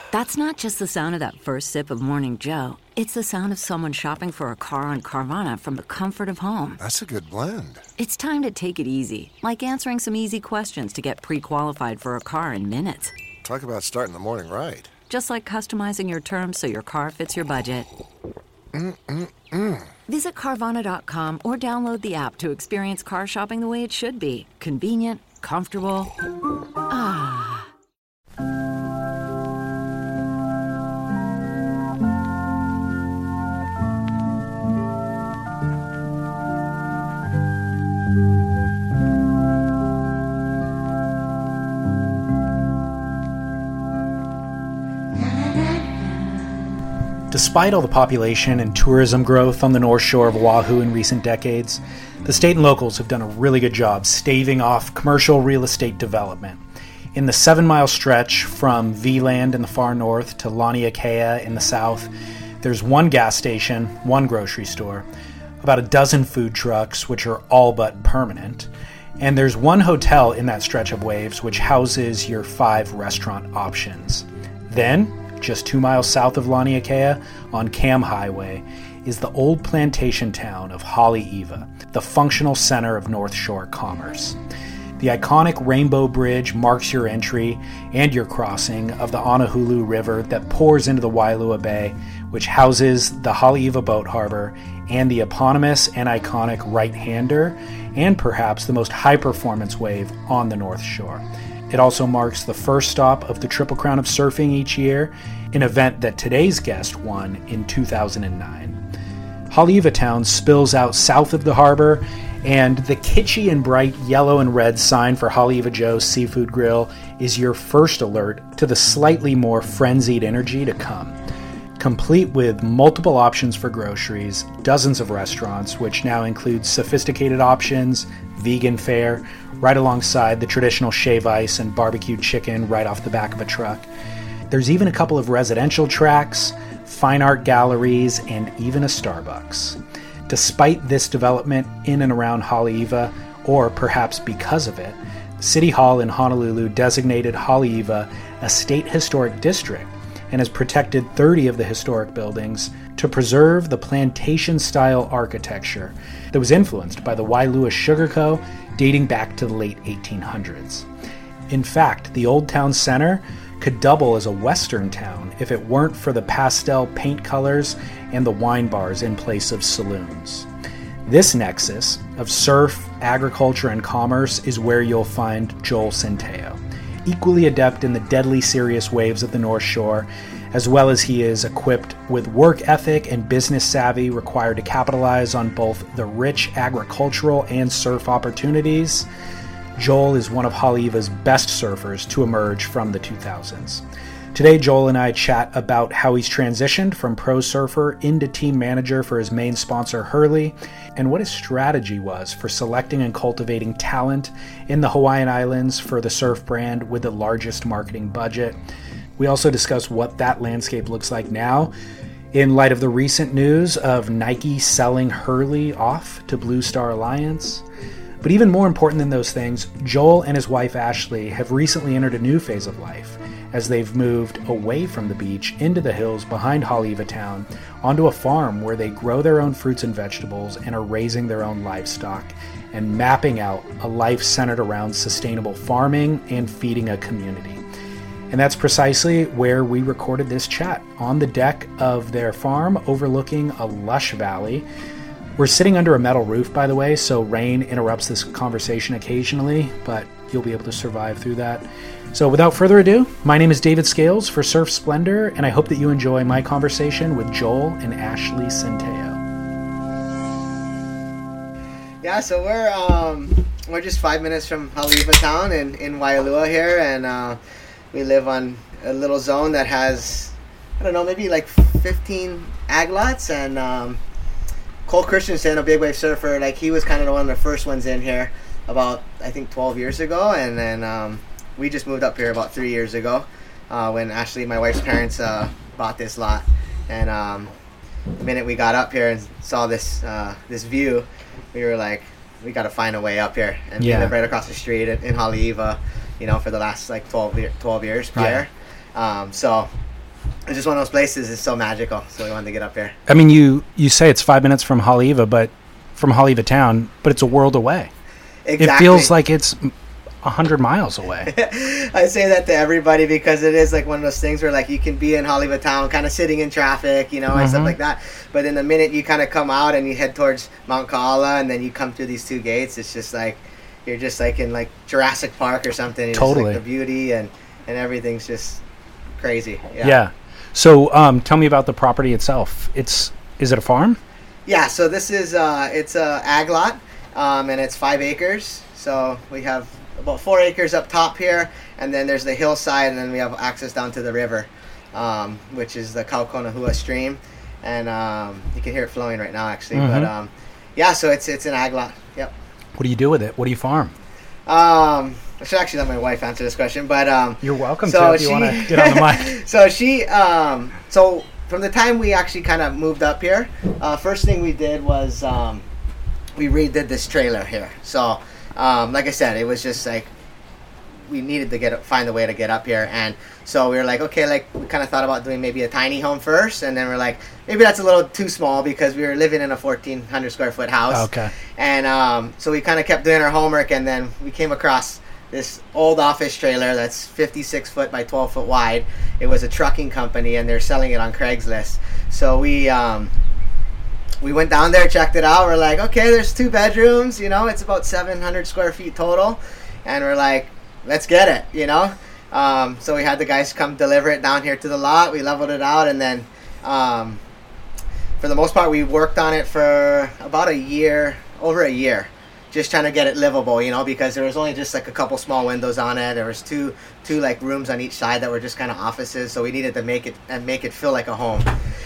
That's not just the sound of that first sip of Morning Joe. It's the sound of someone shopping for a car on Carvana from the comfort of home. That's a good blend. It's time to take it easy, like answering some easy questions to get pre-qualified for a car in minutes. Talk about starting the morning right. Just like customizing your terms so your car fits your budget. Visit Carvana.com or download the app to experience car shopping the way it should be. Convenient, comfortable. Ah. Despite all the population and tourism growth on the North Shore of Oahu in recent decades, the state and locals have done a really good job staving off commercial real estate development. In the 7-mile stretch from V-Land in the far north to Laniakea in the south, there's one gas station, one grocery store, about a dozen food trucks, which are all but permanent, and there's one hotel in that stretch of waves which houses your 5 restaurant options. Then, just 2 miles south of Laniakea, on Cam Highway, is the old plantation town of Haleiwa, the functional center of North Shore commerce. The iconic Rainbow Bridge marks your entry and your crossing of the Honolulu River that pours into the Wailua Bay, which houses the Haleiwa Boat Harbor and the eponymous and iconic Right-Hander, and perhaps the most high-performance wave on the North Shore. It also marks the first stop of the Triple Crown of Surfing each year, an event that today's guest won in 2009. Haleiwa Town spills out south of the harbor, and the kitschy and bright yellow and red sign for Haleiwa Joe's Seafood Grill is your first alert to the slightly more frenzied energy to come. Complete with multiple options for groceries, dozens of restaurants, which now include sophisticated options, vegan fare, right alongside the traditional shave ice and barbecued chicken right off the back of a truck. There's even a couple of residential tracks, fine art galleries, and even a Starbucks. Despite this development in and around Haleiwa, or perhaps because of it, City Hall in Honolulu designated Haleiwa a state historic district and has protected 30 of the historic buildings to preserve the plantation-style architecture that was influenced by the Wailua Sugar Co. dating back to the late 1800s. In fact, the Old Town Center could double as a Western town if it weren't for the pastel paint colors and the wine bars in place of saloons. This nexus of surf, agriculture, and commerce is where you'll find Joel Centeo, equally adept in the deadly serious waves of the North Shore, as well as he is equipped with work ethic and business savvy required to capitalize on both the rich agricultural and surf opportunities. Joel is one of Haleiwa's best surfers to emerge from the 2000s. Today, Joel and I chat about how he's transitioned from pro surfer into team manager for his main sponsor, Hurley, and what his strategy was for selecting and cultivating talent in the Hawaiian Islands for the surf brand with the largest marketing budget. We also discuss what that landscape looks like now in light of the recent news of Nike selling Hurley off to Blue Star Alliance. But even more important than those things, Joel and his wife Ashley have recently entered a new phase of life as they've moved away from the beach into the hills behind Haleiwa Town onto a farm where they grow their own fruits and vegetables and are raising their own livestock and mapping out a life centered around sustainable farming and feeding a community. And that's precisely where we recorded this chat, on the deck of their farm overlooking a lush valley. We're sitting under a metal roof, by the way, so rain interrupts this conversation occasionally, but you'll be able to survive through that. So without further ado, my name is David Scales for Surf Splendor, and I hope that you enjoy my conversation with Joel and Ashley Centeo. Yeah, so we're just 5 minutes from Haleiwa Town in Wailua here, and we live on a little zone that has, I don't know, maybe like 15 ag lots, and Cole Christensen, a big wave surfer, like he was kind of one of the first ones in here about, I think, 12 years ago, and then we just moved up here about 3 years ago when Ashley, my wife's parents, bought this lot. And the minute we got up here and saw this view, we were like, we got to find a way up here. And we live right across the street in Haleiwa, for the last like 12 years prior. So it's just one of those places. It's so magical. So we wanted to get up here. I mean, you say it's 5 minutes from Haleiwa, from Haleiwa town, but it's a world away. Exactly. It feels like it's 100 miles away. I say that to everybody because it is like one of those things where like you can be in Haleiwa town kind of sitting in traffic, you know, and stuff like that. But in the minute you kind of come out and you head towards Mount Kaala and then you come through these 2 gates, it's just like you're just like in like Jurassic Park or something. It's Totally. Just, like, the beauty and everything's just crazy. Yeah. So tell me about the property itself. Is it a farm? Yeah, so this is it's a ag lot, and it's 5 acres. So we have about 4 acres up top here, and then there's the hillside, and then we have access down to the river, which is the Kaukonahua stream, and you can hear it flowing right now actually. But yeah, so it's an ag lot. Yep. What do you do with it? What do you farm? I should actually let my wife answer this question, but you're welcome to if you want to get on the mic. So she so from the time we actually kind of moved up here, first thing we did was we redid this trailer here. So like I said, it was just like we needed to find a way to get up here, and so we were like, okay, like we kind of thought about doing maybe a tiny home first, and then we're like, maybe that's a little too small because we were living in a 1,400 square foot house. Okay. And so we kind of kept doing our homework, and then we came across this old office trailer that's 56 foot by 12 foot wide. It was a trucking company, and they're selling it on Craigslist. So we went down there, checked it out. We're like, okay, there's 2 bedrooms, you know, it's about 700 square feet total. And we're like, let's get it, you know. So we had the guys come deliver it down here to the lot. We leveled it out, and then for the most part, we worked on it for about over a year, just trying to get it livable, you know, because there was only just like a couple small windows on it. There was two like rooms on each side that were just kind of offices, so we needed to make it feel like a home.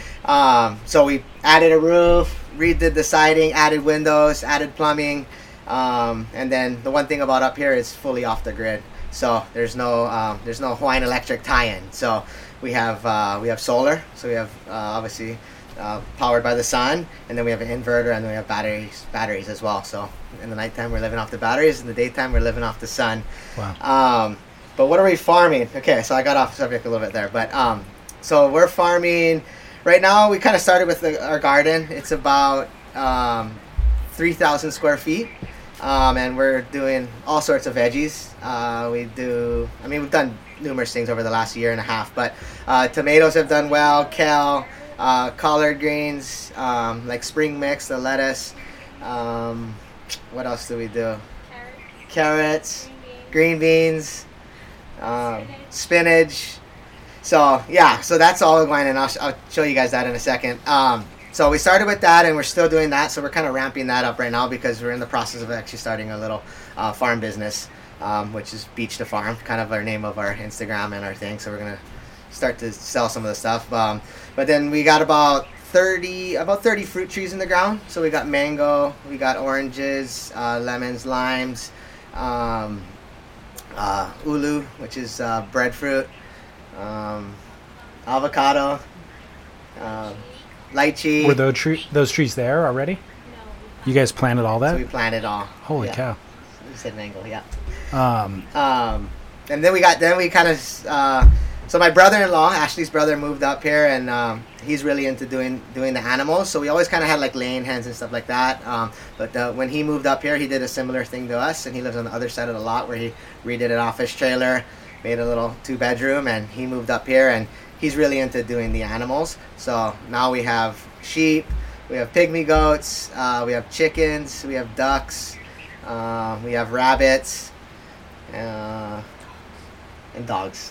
So we added a roof, redid the siding, added windows, added plumbing, and then the one thing about up here is fully off the grid. So there's no Hawaiian Electric tie-in. So we have solar. So we have obviously powered by the sun, and then we have an inverter, and then we have batteries as well. So in the nighttime we're living off the batteries, in the daytime we're living off the sun. Wow. But what are we farming? Okay, so I got off the subject a little bit there, but so we're farming. Right now, we kind of started with our garden. It's about 3,000 square feet, and we're doing all sorts of veggies. We've done numerous things over the last year and a half, but tomatoes have done well, kale, collard greens, like spring mix, the lettuce. What else do we do? Carrots, green beans, spinach. So yeah, so that's all going, and I'll show you guys that in a second. So we started with that, and we're still doing that. So we're kind of ramping that up right now because we're in the process of actually starting a little farm business, which is Beach to Farm, kind of our name of our Instagram and our thing. So we're gonna start to sell some of the stuff. But then we got about 30 fruit trees in the ground. So we got mango, we got oranges, lemons, limes, ulu, which is breadfruit. Avocado, lychee. Were those trees there already? You guys planted all that? So we planted all. Holy cow! You said mango, yeah. And then we kind of. So my brother-in-law, Ashley's brother, moved up here, and he's really into doing the animals. So we always kind of had like laying hens and stuff like that. But when he moved up here, he did a similar thing to us, and he lives on the other side of the lot where he redid an office trailer, made a little 2-bedroom, and he moved up here, and he's really into doing the animals. So now we have sheep, we have pygmy goats, we have chickens, we have ducks, we have rabbits, and dogs.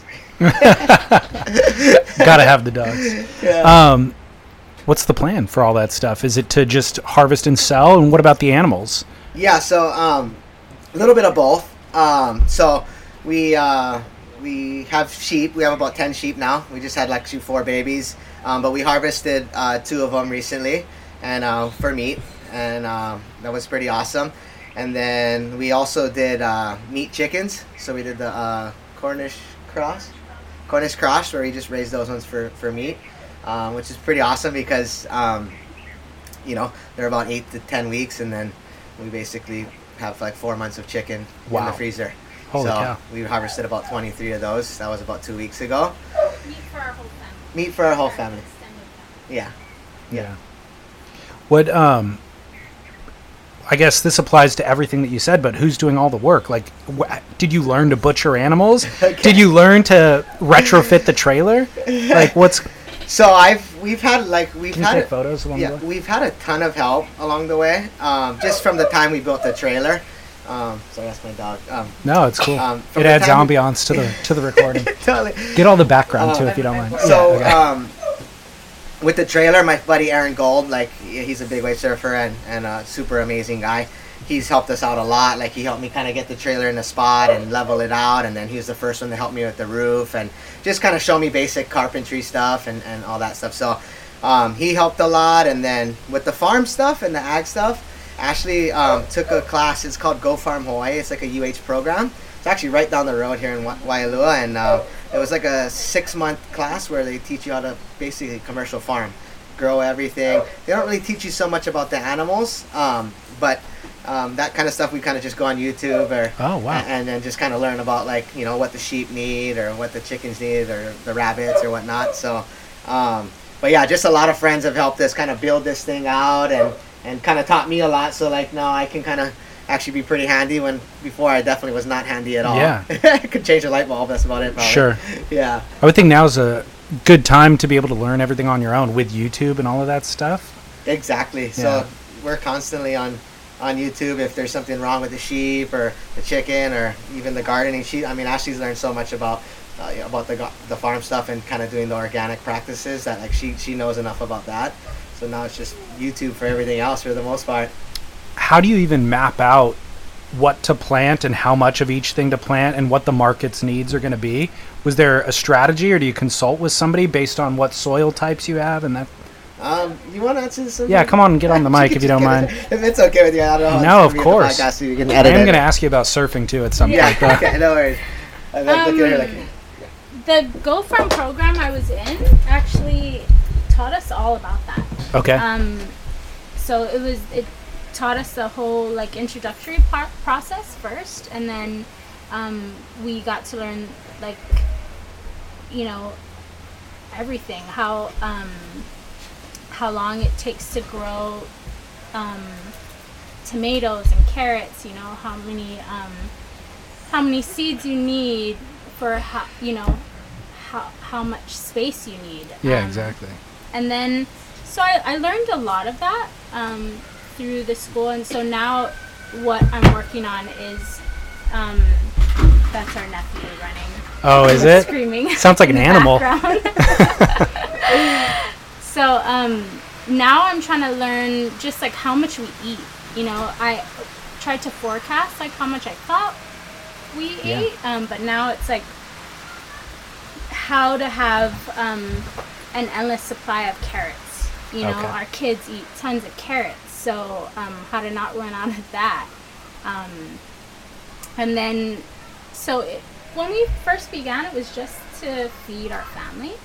Gotta have the dogs. Yeah. What's the plan for all that stuff? Is it to just harvest and sell? And what about the animals? Yeah, so a little bit of both. So we have sheep. We have about 10 sheep now. We just had like 4 babies, but we harvested 2 of them recently, and for meat, and that was pretty awesome. And then we also did meat chickens. So we did the Cornish cross, where we just raised those ones for meat, which is pretty awesome because they're about 8 to 10 weeks, and then we basically have like 4 months of chicken in the freezer. Holy cow. We harvested about 23 of those. That was about 2 weeks ago. Meat for our whole Meat for our whole family. Yeah. Yeah. What I guess this applies to everything that you said, but who's doing all the work? Like, did you learn to butcher animals? Okay. Did you learn to retrofit the trailer? Like, what's... So we've had take photos along the way? We've had a ton of help along the way, just from the time we built the trailer. Sorry, that's my dog. No, it's cool. From It the adds time ambiance to the recording. Totally. Get all the background too, if you don't mind. So, Yeah, okay. with the trailer, my buddy Aaron Gold, like, he's a big wave surfer and a super amazing guy. He's helped us out a lot. Like, he helped me kind of get the trailer in the spot and level it out, and then he was the first one to help me with the roof and just kind of show me basic carpentry stuff and all that stuff. So he helped a lot. And then with the farm stuff and the ag stuff, Ashley took a class. It's called Go Farm Hawaii. It's like a UH program. It's actually right down the road here in Waialua, and it was like a 6-month class where they teach you how to basically commercial farm, grow everything. They don't really teach you so much about the animals, but that kind of stuff we kind of just go on YouTube and then just kind of learn about, like, you know, what the sheep need or what the chickens need or the rabbits or whatnot. So, but yeah, just a lot of friends have helped us kind of build this thing out and kind of taught me a lot. So, like, now I can kind of actually be pretty handy when before I definitely was not handy at all. Yeah. I could change a light bulb. That's about it, probably. Sure. Yeah. I would think now's a good time to be able to learn everything on your own with YouTube and all of that stuff. Exactly. Yeah. So we're constantly on YouTube if there's something wrong with the sheep or the chicken or even the gardening. Ashley's learned so much about the farm stuff and kind of doing the organic practices that, like, she knows enough about that. So now it's just YouTube for everything else for the most part. How do you even map out what to plant and how much of each thing to plant and what the market's needs are going to be? Was there a strategy, or do you consult with somebody based on what soil types you have and that? You want to answer this? Yeah, come on, get on the mic if you don't mind. If it's okay with you, I don't know. No, of course. Podcast, so you can I edit am it. going to ask you about surfing too at some point. Yeah, okay, no worries. Look at her, the Go Farm program I was in actually taught us all about that. Okay. So it taught us the whole, like, introductory process first, and then we got to learn, like, you know, everything, how long it takes to grow tomatoes and carrots, you know, how many seeds you need for how much space you need. Yeah, exactly. And then, so I learned a lot of that through the school, and so now what I'm working on is, that's our nephew running. Oh, is it? Screaming. Sounds like an animal. So now I'm trying to learn just, like, how much we eat. You know, I tried to forecast, like, how much I thought we ate, but now it's like how to have an endless supply of carrots. You know, our kids eat tons of carrots, so how to not run out of that. And then, when we first began, it was just to feed our family.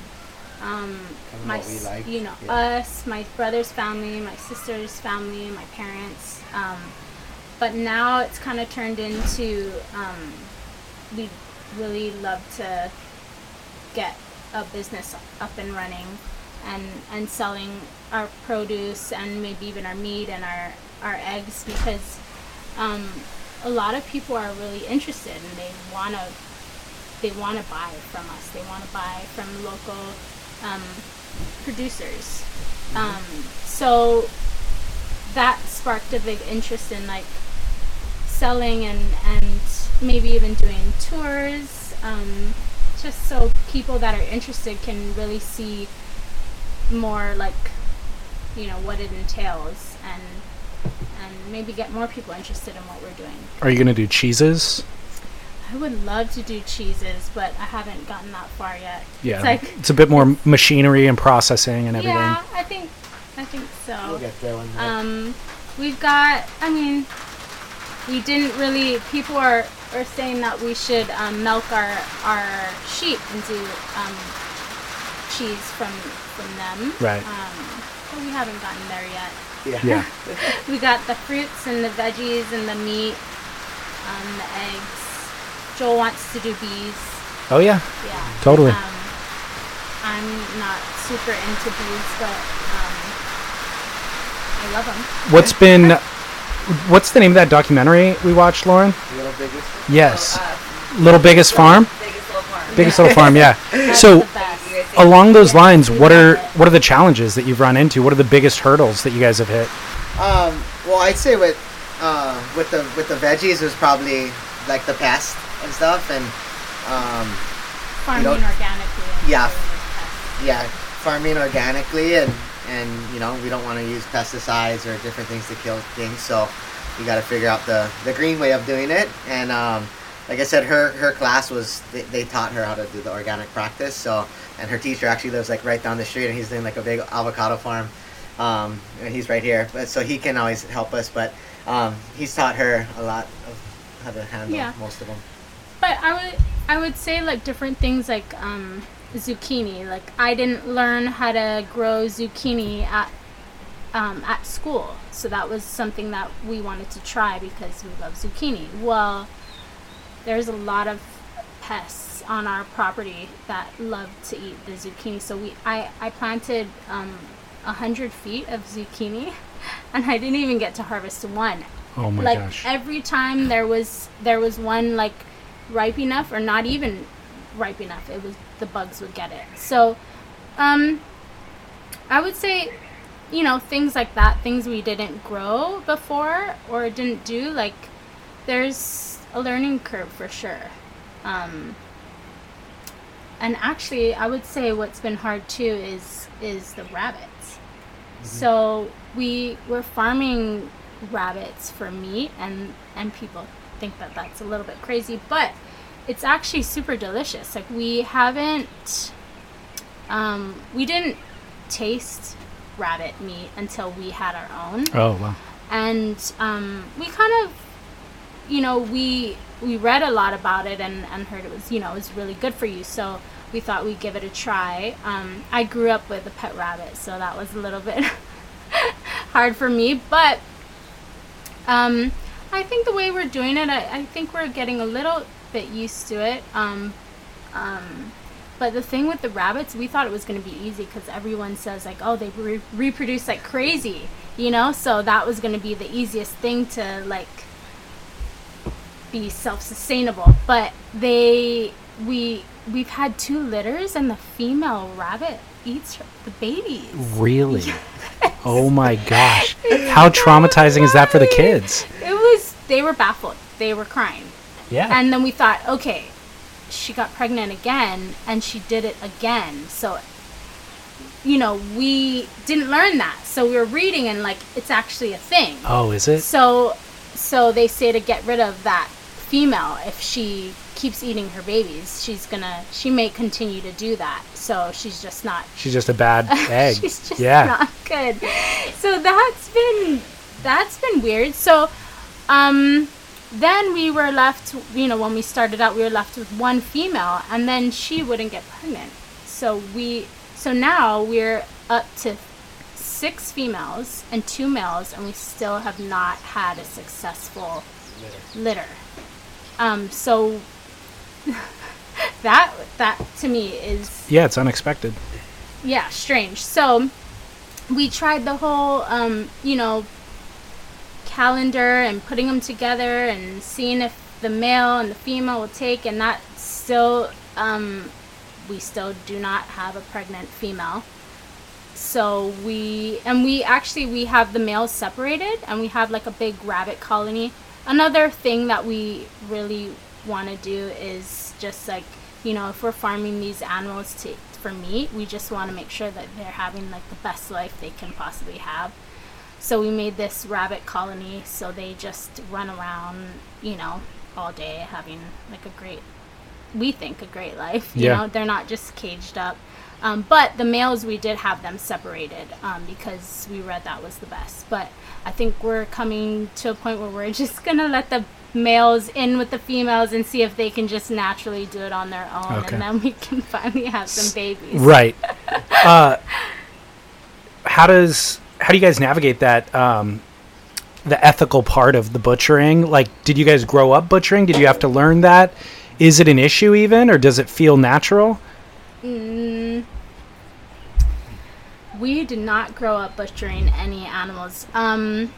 Us, my brother's family, my sister's family, my parents. But now it's kind of turned into, we really love to get a business up and running and selling our produce and maybe even our meat and our eggs, because a lot of people are really interested and they want to buy from us. They want to buy from local producers. So that sparked a big interest in, like, selling and maybe even doing tours, just so people that are interested can really see more, like, you know, what it entails, and maybe get more people interested in what we're doing. Are you going to do cheeses? I would love to do cheeses, but I haven't gotten that far yet. Yeah, it's a bit more machinery and processing and everything. Yeah, I think so. We'll get there one day. We've got, we didn't really, people are saying that we should milk our sheep and do cheese from them. Right. But we haven't gotten there yet. Yeah. We got the fruits and the veggies and the meat, the eggs. Joel wants to do bees. Oh, yeah. Yeah. Totally. I'm not super into bees, but I love them. What's the name of that documentary we watched, Lauren? Little Biggest. Yes. Little Biggest Farm? Biggest Little Farm, yeah. That's So the best. along those lines, what are the challenges that you've run into? What are the biggest hurdles that you guys have hit? Well, I'd say with the veggies was probably like the pest and stuff, and Farming know, organically. yeah. And yeah, farming organically, and you know, we don't want to use pesticides or different things to kill things, so you got to figure out the green way of doing it. And like I said, her class was they taught her how to do the organic practice. So, and her teacher actually lives like right down the street, and he's doing like a big avocado farm. And he's right here, but so he can always help us. But he's taught her a lot of how to handle most of them. But I would say like different things like zucchini. Like I didn't learn how to grow zucchini at school, so that was something that we wanted to try because we love zucchini. Well, there's a lot of pests on our property that love to eat the zucchini. So I planted 100 feet of zucchini, and I didn't even get to harvest one. Oh my gosh! Every time there was one like ripe enough or not even ripe enough, the bugs would get it. So I would say, you know, things like that, things we didn't grow before or didn't do, like there's a learning curve for sure. And actually I would say what's been hard too is the rabbits. Mm-hmm. So we're farming rabbits for meat, and people think that that's a little bit crazy, but it's actually super delicious. Like we didn't taste rabbit meat until we had our own. Oh wow! And we kind of, you know, we read a lot about it and heard it was, you know, it was really good for you. So we thought we'd give it a try. I grew up with a pet rabbit, so that was a little bit hard for me, but I think the way we're doing it, I think we're getting a little bit used to it. But the thing with the rabbits, we thought it was going to be easy because everyone says like, oh, they reproduce like crazy, you know? So that was going to be the easiest thing to like be self-sustainable. But we've had 2 litters, and the female rabbit eats the babies. Really? Yes. Oh my gosh! How traumatizing is that for the kids? They were baffled. They were crying. Yeah. And then we thought, okay, she got pregnant again, and she did it again. So, you know, we didn't learn that. So we were reading, and like, it's actually a thing. Oh, is it? So they say to get rid of that female, if she keeps eating her babies, she may continue to do that. So she's just a bad egg. She's just not good. So that's been weird. So then we were left, you know, when we started out, we were left with 1 female, and then she wouldn't get pregnant. So now we're up to 6 females and 2 males, and we still have not had a successful litter. So that to me is... Yeah, it's unexpected. Yeah, strange. So we tried the whole, you know, calendar and putting them together and seeing if the male and the female will take, and that still, we still do not have a pregnant female. So we have the males separated, and we have like a big rabbit colony. Another thing that we really want to do is just like, you know, if we're farming these animals for meat, we just want to make sure that they're having like the best life they can possibly have. So we made this rabbit colony, so they just run around, you know, all day having like a great life. You know, they're not just caged up. But the males, we did have them separated because we read that was the best. But I think we're coming to a point where we're just going to let the males in with the females and see if they can just naturally do it on their own. Okay. And then we can finally have some babies. Right. How do you guys navigate that, the ethical part of the butchering? Like, did you guys grow up butchering? Did you have to learn that? Is it an issue even, or does it feel natural? We did not grow up butchering any animals. My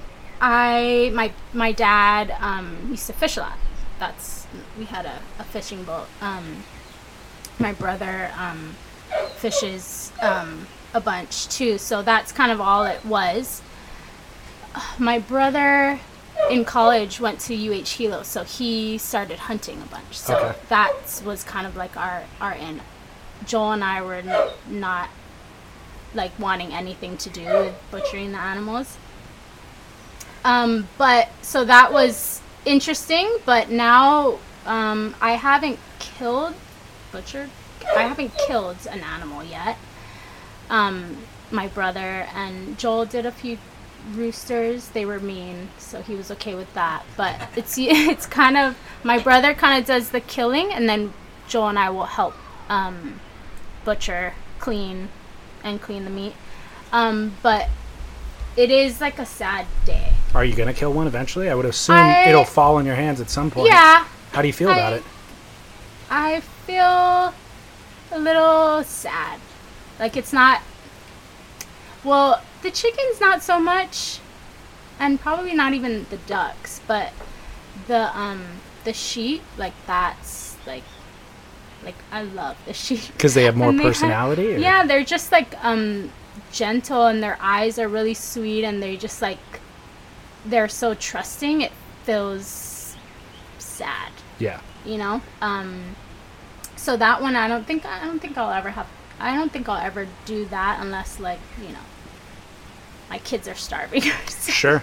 dad used to fish a lot. We had a fishing boat. My brother fishes a bunch too, so that's kind of all it was. My brother in college went to UH Hilo, so he started hunting a bunch. So that was kind of like our end. Joel and I were not like wanting anything to do with butchering the animals. But so that was interesting, but now I haven't killed an animal yet. My brother and Joel did a few roosters. They were mean, so he was okay with that. But it's kind of, my brother kind of does the killing, and then Joel and I will help butcher, clean the meat. But it is like a sad day. Are you gonna kill one eventually? I would assume it'll fall in your hands at some point. Yeah. How do you feel about it? I feel a little sad. Like, it's not... Well, the chickens not so much, and probably not even the ducks, but the sheep, like, that's, like I love the sheep. Because they have more personality? Yeah, they're just, like, gentle, and their eyes are really sweet, and they just, like, they're so trusting, it feels sad. Yeah. You know? So that one, I don't think I'll ever do that unless, like, you know, my kids are starving or something. Sure.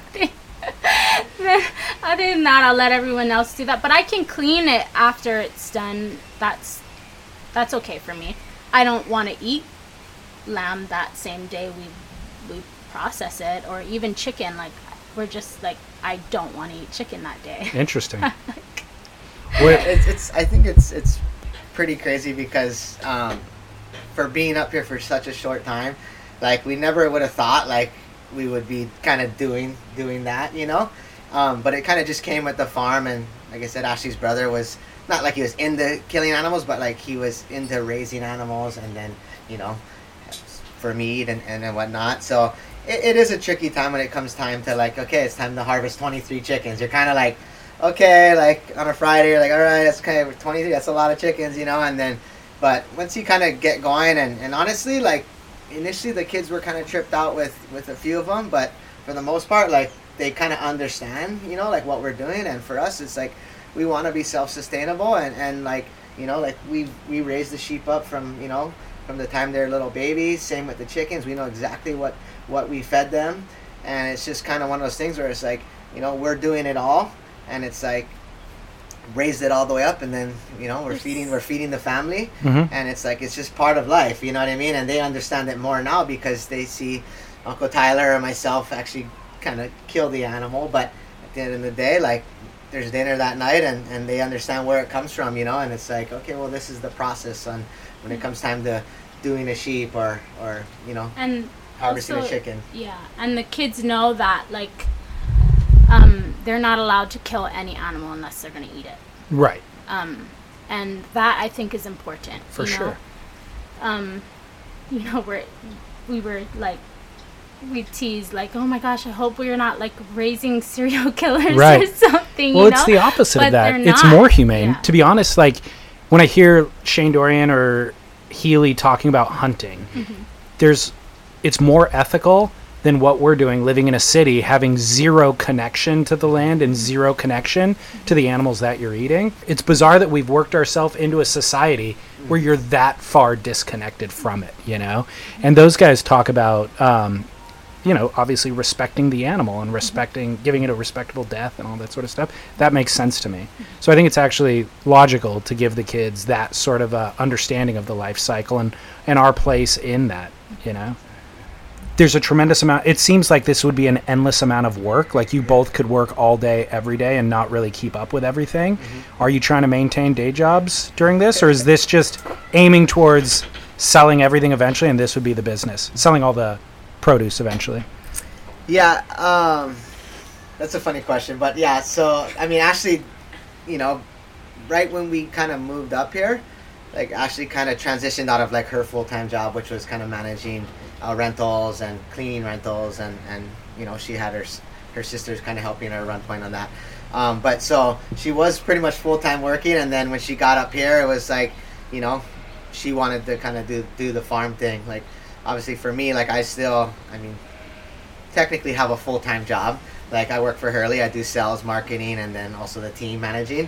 Other than that, I'll let everyone else do that. But I can clean it after it's done. That's okay for me. I don't want to eat lamb that same day we process it, or even chicken. Like, we're just like, I don't want to eat chicken that day. Interesting. I think it's pretty crazy because for being up here for such a short time, like, we never would have thought like we would be kind of doing that, you know. But it kind of just came with the farm, and like I said, Ashley's brother was not like he was into killing animals, but like he was into raising animals, and then, you know, for meat and whatnot. So it is a tricky time when it comes time to, like, okay, it's time to harvest 23 chickens. You're kind of like, okay, like on a Friday, you're like, all right, that's kind of 23, that's a lot of chickens, you know. And then, but once you kind of get going, and honestly, like, initially the kids were kind of tripped out with a few of them, but for the most part, like, they kind of understand, you know, like, what we're doing. And for us, it's like, we want to be self-sustainable, and like, you know, like, we raise the sheep up from, you know, from the time they're little babies. Same with the chickens. We know exactly what we fed them, and it's just kind of one of those things where it's like, you know, we're doing it all, and it's like, raised it all the way up, and then, you know, we're feeding the family. Mm-hmm. And it's like, it's just part of life, you know what I mean? And they understand it more now because they see Uncle Tyler or myself actually kind of kill the animal. But at the end of the day, like, there's dinner that night, and they understand where it comes from, you know. And it's like, okay, well, this is the process on when it comes time to doing a sheep or you know, and harvesting also, a chicken. Yeah, and the kids know that, like, they're not allowed to kill any animal unless they're going to eat it. Right. And that, I think, is important. For sure. You know, we were like, we teased, like, oh my gosh, I hope we're not, like, raising serial killers or something. Well, you it's know? the opposite But of that. they're It's not. more humane. Yeah. To be honest, like, when I hear Shane Dorian or Healy talking about hunting, it's more ethical than what we're doing, living in a city, having zero connection to the land and zero connection to the animals that you're eating. It's bizarre that we've worked ourselves into a society where you're that far disconnected from it, you know? And those guys talk about, you know, obviously respecting the animal and giving it a respectable death and all that sort of stuff. That makes sense to me. So I think it's actually logical to give the kids that sort of understanding of the life cycle and our place in that, you know? There's a tremendous amount. It seems like this would be an endless amount of work. Like, you both could work all day, every day, and not really keep up with everything. Are you trying to maintain day jobs during this, or is this just aiming towards selling everything eventually, and this would be the business, selling all the produce eventually? Yeah, that's a funny question, but yeah. So I mean, Ashley, you know, right when we kind of moved up here, like, Ashley kind of transitioned out of, like, her full-time job, which was kind of managing rentals and cleaning rentals, and she had her sisters kind of helping her run point on that. But so she was pretty much full-time working, and then when she got up here, it was like, she wanted to kind of do the farm thing. Like, obviously for me, like, technically have a full-time job. Like, I work for Hurley, I do sales, marketing, and then also the team managing.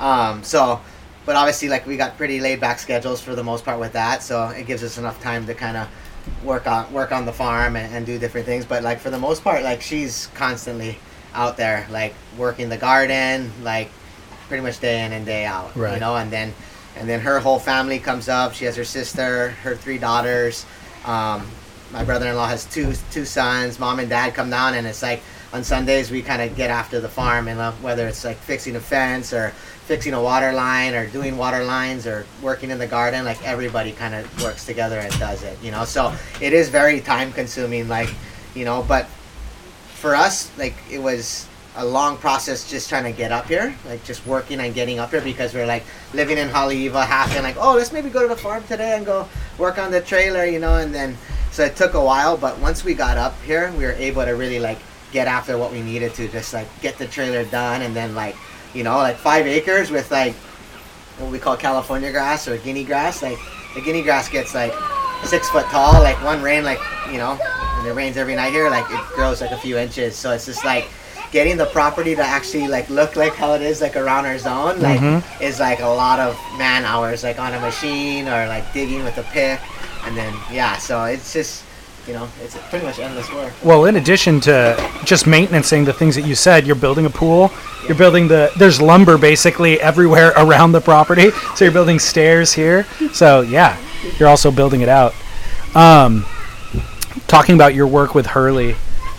But obviously, like, we got pretty laid-back schedules for the most part with that, so it gives us enough time to kind of work on the farm and do different things. But, like, for the most part, like, she's constantly out there, like, working the garden, like, pretty much day in and day out, right. And then her whole family comes up. She has her sister, her 3 daughters. My brother-in-law has two sons. Mom and dad come down, and it's like on Sundays we kind of get after the farm, and whether it's like fixing a fence or fixing a water line or doing water lines or working in the garden, like everybody kind of works together and does it, So it is very time consuming, like, but for us, like, it was a long process just trying to get up here, like just working and getting up here, because we're like living in Haleiwa, half and like, oh, let's maybe go to the farm today and go work on the trailer, and then so it took a while, but once we got up here, we were able to really like get after what we needed to, just like get the trailer done, and then like, like 5 acres with like what we call California grass or guinea grass. Like the guinea grass gets like 6 foot tall, like one rain, like, and it rains every night here, like it grows like a few inches. So it's just like getting the property to actually like look like how it is like around our zone, like is like a lot of man hours, like on a machine or like digging with a pick. And then, so it's just, it's pretty much endless work. Well, in addition to just maintaining the things that you said, you're building a pool, you're building there's lumber basically everywhere around the property. So you're building stairs here. So you're also building it out. Talking about your work with Hurley,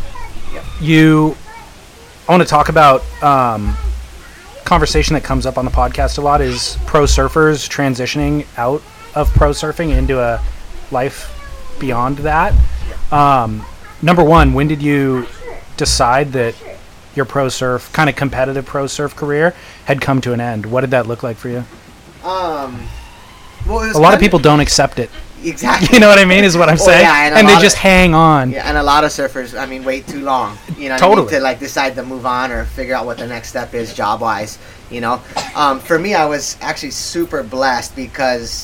I want to talk about conversation that comes up on the podcast a lot is pro surfers transitioning out of pro surfing into a life beyond that. Number one, when did you decide that your pro surf, kind of competitive pro surf career had come to an end? What did that look like for you? Well, a lot of people don't accept it. Exactly. You know what I mean, is what I'm saying? And they just hang on. Yeah, and a lot of surfers, wait too long. Totally. To like decide to move on or figure out what the next step is job-wise, For me, I was actually super blessed because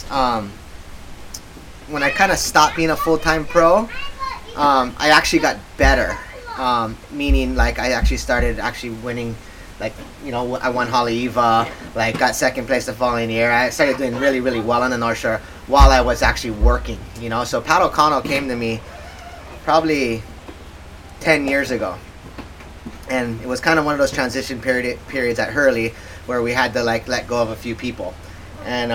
when I kind of stopped being a full-time pro, I actually got better. Meaning, like, I actually started winning, like, I won Haleiwa, like, got second place the following year. I started doing really, really well on the North Shore while I was actually working, So Pat O'Connell came to me probably 10 years ago. And it was kind of one of those transition periods at Hurley where we had to, like, let go of a few people. And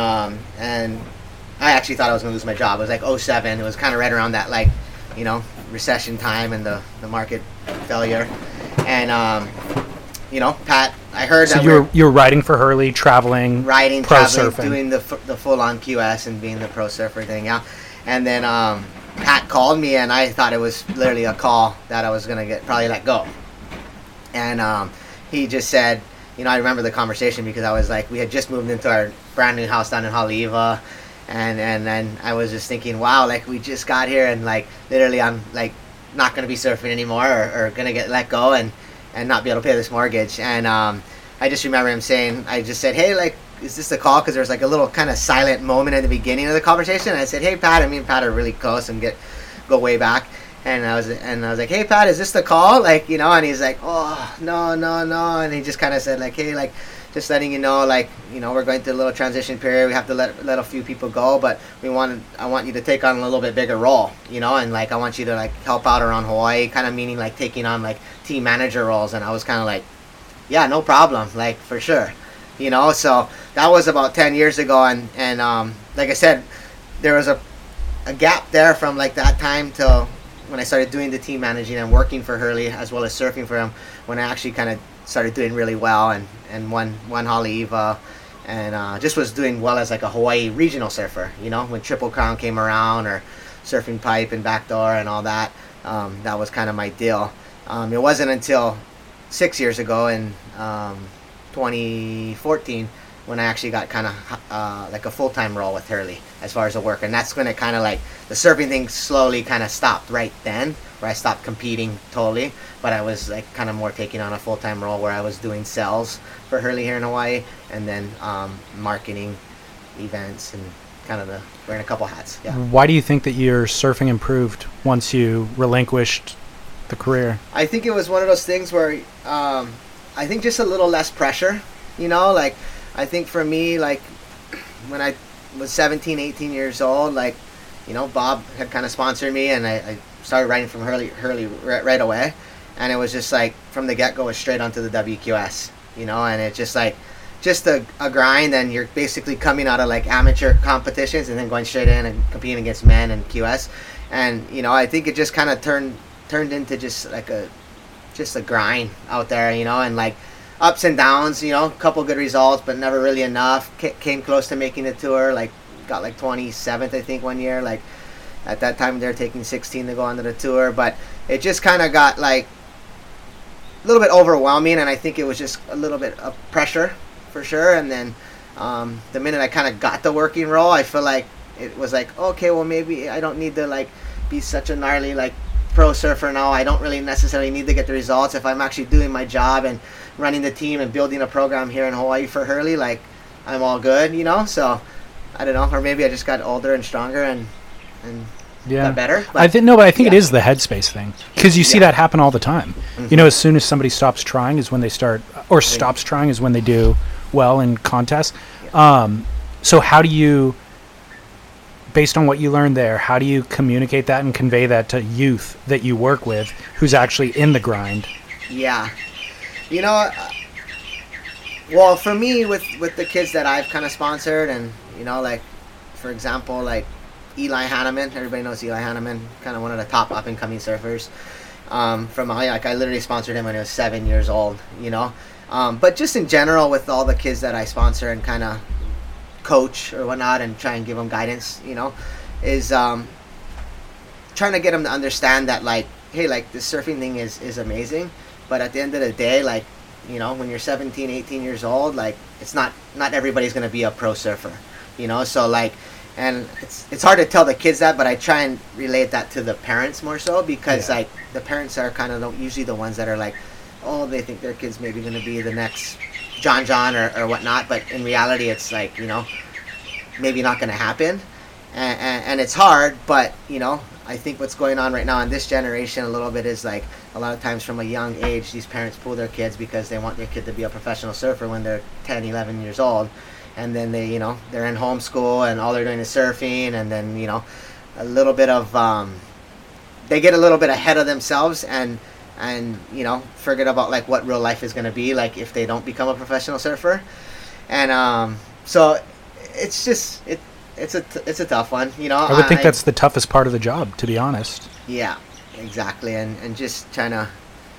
I actually thought I was going to lose my job. It was like 2007. It was kind of right around that, like, recession time and the market failure. And, Pat, I heard so that you were riding for Hurley, traveling, surfing, doing the full-on QS and being the pro surfer thing, And then Pat called me, and I thought it was literally a call that I was going to get probably let go. And he just said, I remember the conversation because I was like, we had just moved into our brand new house down in Haleiwa. And then I was just thinking, wow, like we just got here and like literally I'm like not going to be surfing anymore or going to get let go and not be able to pay this mortgage. And I just remember him saying, I just said, hey, like, is this the call? Because there was like a little kind of silent moment at the beginning of the conversation. And I said, hey, Pat, me and Pat are really close and go way back. And I was like, hey, Pat, is this the call? Like, and he's like, oh, no. And he just kind of said like, hey, like, just letting you know, like, we're going through a little transition period. We have to let a few people go, but I want you to take on a little bit bigger role, and like I want you to like help out around Hawaii, kind of meaning like taking on like team manager roles. And I was kind of like, yeah, no problem, like for sure, So that was about 10 years ago, and like I said, there was a gap there from like that time till when I started doing the team managing and working for Hurley as well as surfing for him, when I actually kind of started doing really well and won Haleiwa and just was doing well as like a Hawaii regional surfer, when Triple Crown came around or surfing pipe and backdoor and all that. That was kind of my deal. It wasn't until 6 years ago in 2014 when I actually got kind of like a full-time role with Hurley as far as the work. And that's when it kind of like the surfing thing slowly kind of stopped right then, where I stopped competing totally. But I was like kind of more taking on a full-time role where I was doing sales for Hurley here in Hawaii, and then marketing events and kind of wearing a couple hats. Yeah. Why do you think that your surfing improved once you relinquished the career? I think it was one of those things where I think just a little less pressure, you know, like I think for me, like when I was 17, 18 years old, like, you know, Bob had kind of sponsored me, and I started riding from Hurley right away, and it was just like from the get-go was straight onto the WQS, you know, and it's just like just a grind, and you're basically coming out of like amateur competitions and then going straight in and competing against men and QS, and you know, I think it just kind of turned into just like a grind out there, you know, and like ups and downs, you know, a couple good results, but never really enough. Came close to making the tour, like got like 27th, I think, one year. Like at that time, they were taking 16 to go onto the tour, but it just kind of got like a little bit overwhelming, and I think it was just a little bit of pressure for sure. And then the minute I kind of got the working role, I feel like it was like, okay, well, maybe I don't need to like be such a gnarly like pro surfer now. I don't really necessarily need to get the results if I'm actually doing my job and running the team and building a program here in Hawaii for Hurley. Like, I'm all good, you know. So I don't know, or maybe I just got older and stronger and got better. But I think it is the headspace thing, because you see that happen all the time. Mm-hmm. You know, as soon as somebody stops trying is when they start, or stops trying is when they do well in contests. Yeah. So how do you, based on what you learned there, how do you communicate that and convey that to youth that you work with who's actually in the grind? Yeah. You know, well, for me, with the kids that I've kind of sponsored, and, you know, like, for example, like Eli Hanneman, everybody knows Eli Hanneman, kind of one of the top up-and-coming surfers from Hawaii. Like, I literally sponsored him when he was 7 years old, you know. But just in general, with all the kids that I sponsor and kind of coach or whatnot and try and give them guidance, you know, is trying to get them to understand that, like, hey, like, this surfing thing is amazing, but at the end of the day, like, you know, when you're 17, 18 years old, like, it's not everybody's going to be a pro surfer, you know. So like, and it's hard to tell the kids that, but I try and relate that to the parents more so, because like the parents are kind of usually the ones that are like, oh, they think their kid's maybe going to be the next John or whatnot, but in reality it's like, you know, maybe not going to happen, and it's hard. But, you know, I think what's going on right now in this generation a little bit is like, a lot of times from a young age, these parents pull their kids because they want their kid to be a professional surfer when they're 10, 11 years old, and then they, you know, they're in homeschool and all they're doing is surfing, and then, you know, a little bit of they get a little bit ahead of themselves and you know, forget about like what real life is going to be like if they don't become a professional surfer. And so it's just it's a tough one, you know. I would think that's the toughest part of the job, to be honest. Yeah, exactly. And just trying to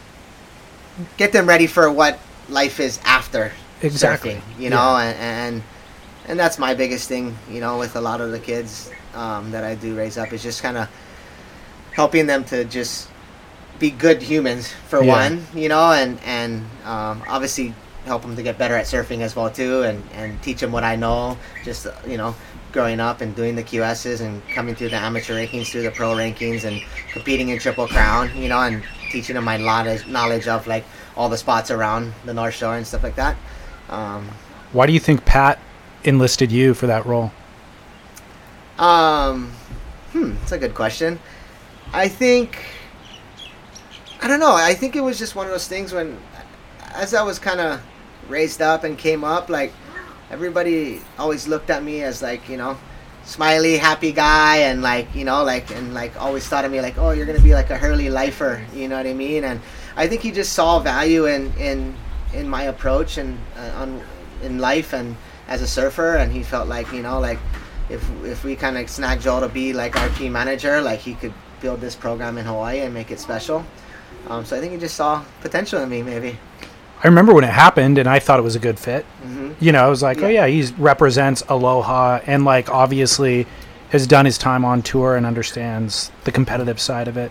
get them ready for what life is after surfing, you know. And that's my biggest thing, you know, with a lot of the kids that I do raise up, is just kind of helping them to just be good humans for one, you know, and obviously help them to get better at surfing as well too, and teach them what I know, just, you know, growing up and doing the QSs and coming through the amateur rankings, through the pro rankings, and competing in Triple Crown, you know, and teaching them my knowledge of like all the spots around the North Shore and stuff like that. Why do you think Pat enlisted you for that role? That's a good question. I don't know. I think it was just one of those things when, as I was kind of raised up and came up, like, everybody always looked at me as like, you know, smiley, happy guy, and like, you know, like, and like always thought of me like, oh, you're gonna be like a Hurley lifer, you know what I mean? And I think he just saw value in my approach and in life and as a surfer, and he felt like, you know, like if we kind of snag Joel to be like our team manager, like he could build this program in Hawaii and make it special. So I think he just saw potential in me, maybe. I remember when it happened, and I thought it was a good fit. Mm-hmm. You know, I was like, oh yeah, he represents Aloha, and like obviously has done his time on tour and understands the competitive side of it.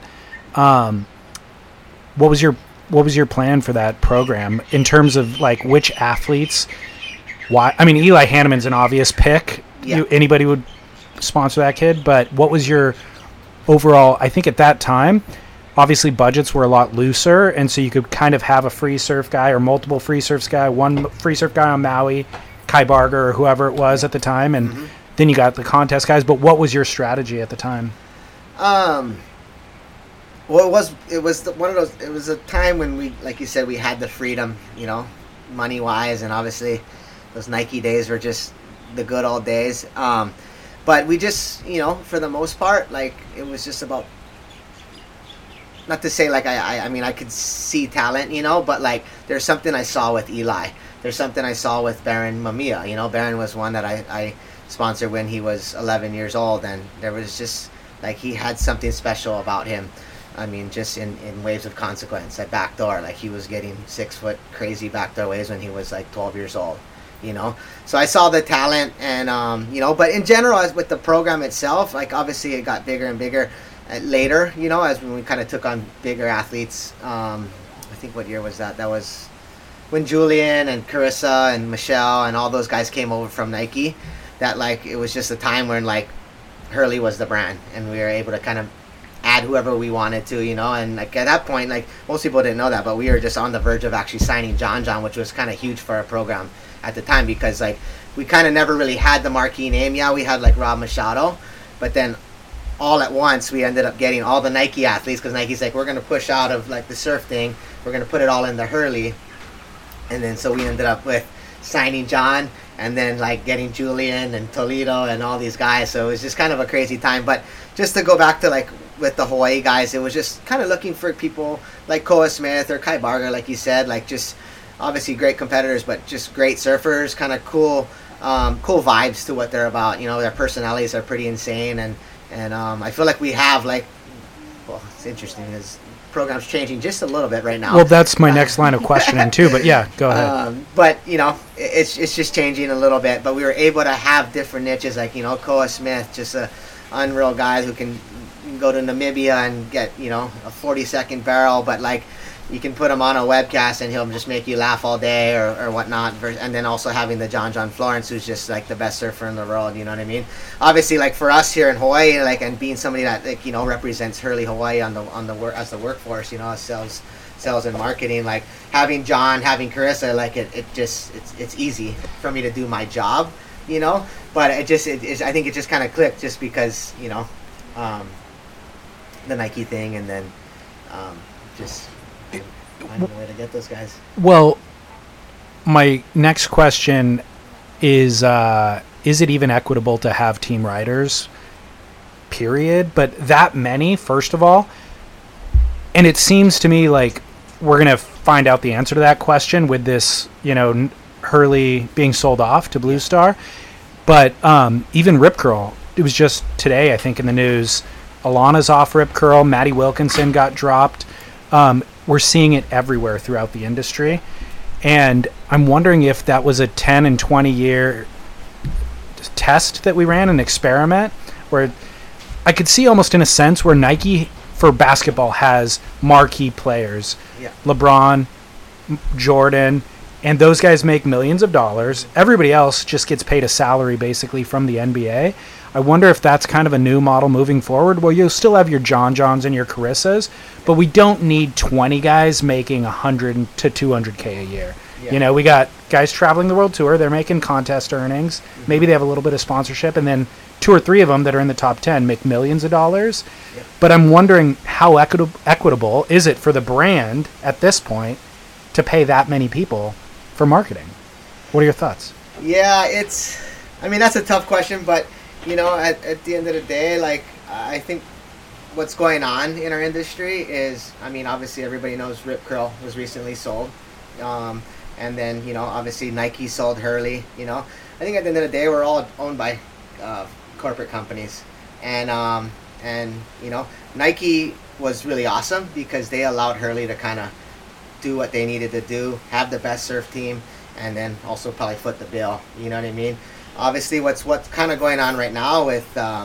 What was your plan for that program in terms of like which athletes why? I mean, Eli Hanneman's an obvious pick. Yeah. Anybody would sponsor that kid, but what was your overall? I think at that time, obviously budgets were a lot looser, and so you could kind of have a free surf guy or multiple free surfs guy, one free surf guy on Maui, Kai Barger or whoever it was at the time, and then you got the contest guys. But what was your strategy at the time? Well, it was one of those. It was a time when we, like you said, we had the freedom, money wise, and obviously those Nike days were just the good old days. But we just, for the most part, like it was just about. Not to say like I mean I could see talent, but like there's something I saw with Eli. There's something I saw with Baron Mamiya. Baron was one that I sponsored when he was 11 years old, and there was just like he had something special about him. I mean, just in Waves of Consequence at backdoor, like he was getting 6 foot crazy backdoor waves when he was like 12 years old. So I saw the talent, and but in general, as with the program itself, like obviously it got bigger and bigger later, as when we kind of took on bigger athletes. I think what year was that? That was when Julian and Carissa and Michelle and all those guys came over from Nike. That like it was just a time when like Hurley was the brand, and we were able to kind of add whoever we wanted to, and like at that point, like most people didn't know that, but we were just on the verge of actually signing John, which was kind of huge for our program at the time, because like we kind of never really had the marquee name. Yeah, we had like Rob Machado, but then all at once we ended up getting all the Nike athletes, because Nike's like, we're going to push out of like the surf thing, we're going to put it all in the Hurley, and then so we ended up with signing John, and then like getting Julian and Toledo and all these guys. So it was just kind of a crazy time. But just to go back to like with the Hawaii guys, it was just kind of looking for people like Koa Smith or Kai Barger, like you said, like just obviously great competitors, but just great surfers, kind of cool vibes to what they're about. Their personalities are pretty insane, and I feel like we have like, well, it's interesting is program's changing just a little bit right now. Well, that's my next line of questioning too, but yeah, go ahead. But it's just changing a little bit, but we were able to have different niches, like Koa Smith, just a unreal guy who can go to Namibia and get a 40-second barrel, but like you can put him on a webcast and he'll just make you laugh all day or whatnot. And then also having the John Florence, who's just like the best surfer in the world. You know what I mean? Obviously, like for us here in Hawaii, like, and being somebody that like represents Hurley Hawaii on the work as the workforce, as sales and marketing, like having John, having Carissa, like it's easy for me to do my job, But I think it just kind of clicked just because the Nike thing, and then just finding a way to get those guys. Well, my next question is it even equitable to have team riders, period? But that many, first of all, and it seems to me like we're going to find out the answer to that question with this, Hurley being sold off to Blue Star. But even Rip Curl, it was just today, I think, in the news, Alana's off Rip Curl, Maddie Wilkinson got dropped. We're seeing it everywhere throughout the industry. And I'm wondering if that was a 10 and 20 year test that we ran, an experiment, where I could see almost in a sense where Nike for basketball has marquee players. Yeah. LeBron, Jordan, and those guys make millions of dollars. Everybody else just gets paid a salary basically from the NBA. I wonder if that's kind of a new model moving forward, where you'll still have your Johns and your Carissas, but we don't need 20 guys making 100 to 200K a year. Yeah. We got guys traveling the world tour. They're making contest earnings. Mm-hmm. Maybe they have a little bit of sponsorship, and then 2 or 3 of them that are in the top 10 make millions of dollars. Yep. But I'm wondering how equitable is it for the brand at this point to pay that many people for marketing? What are your thoughts? Yeah, that's a tough question, but at the end of the day, like, I think what's going on in our industry is, obviously everybody knows Rip Curl was recently sold. And then, obviously Nike sold Hurley, I think at the end of the day, we're all owned by corporate companies. And Nike was really awesome because they allowed Hurley to kind of do what they needed to do, have the best surf team, and then also probably foot the bill. You know what I mean? Obviously, what's kind of going on right now with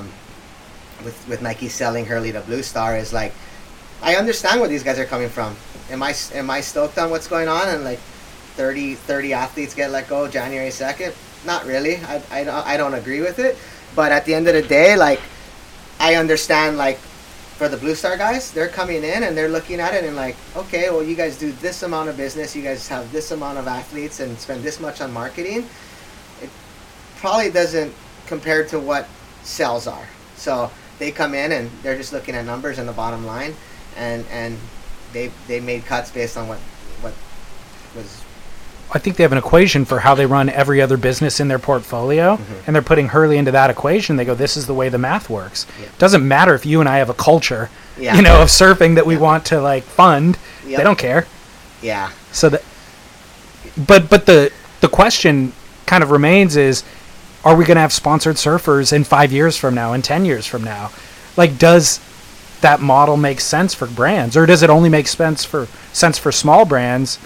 Nike selling Hurley to Blue Star is like, I understand where these guys are coming from. Am I stoked on what's going on? And like, 30 athletes get let go January 2nd. Not really. I don't agree with it. But at the end of the day, like, I understand, like, for the Blue Star guys, they're coming in and they're looking at it and like, okay, well, you guys do this amount of business, you guys have this amount of athletes and spend this much on marketing. It probably doesn't compare to what sales are. So they come in and they're just looking at numbers and the bottom line, and they made cuts based on what was. I think they have an equation for how they run every other business in their portfolio, and they're putting Hurley into that equation. They go, this is the way the math works. Yeah. Doesn't matter if you and I have a culture, Yeah. of surfing that we want to like fund. Yep. They don't care. Yeah. So that, but the question kind of remains is, are we going to have sponsored surfers in 5 years from now, in 10 years from now? Like, does that model make sense for brands, or does it only make sense for small brands?